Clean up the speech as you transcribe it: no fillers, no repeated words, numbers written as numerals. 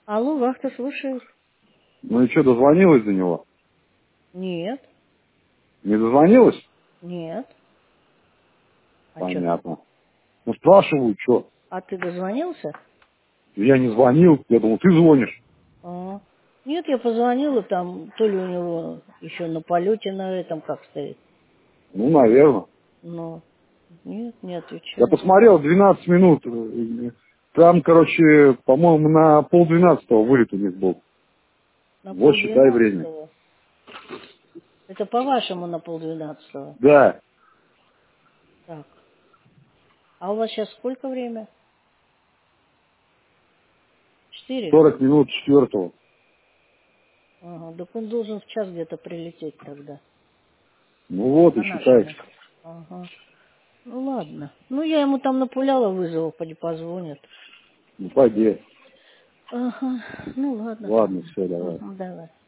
Алло, вахта, слушаю. Ну и что, дозвонилась до него? Нет, Не дозвонилась? нет. А чё? Понятно. Ну спрашиваю, что? А ты дозвонился? Я не звонил, я думал, ты звонишь. А. Нет, я позвонила, там, то ли у него еще на полете на этом, как стоит. Ну, наверное. Но нет, не Я отвечает. посмотрел, 12 минут. Там, короче, по-моему, на 11:30 вылет у них был. На Вот считай время. 11:30. Это по-вашему на 11:30. Да, Так. А у вас сейчас сколько время? 4. 40 минут 4:00. Ага, так он должен в час где-то прилететь тогда. Ну вот и По считай. нашему. Ага. Ну ладно. Ну я ему там напуляла вызовов, поди позвонят. Ну пойди. Ага. Ну ладно Ладно, тогда. все, давай. Ага, давай.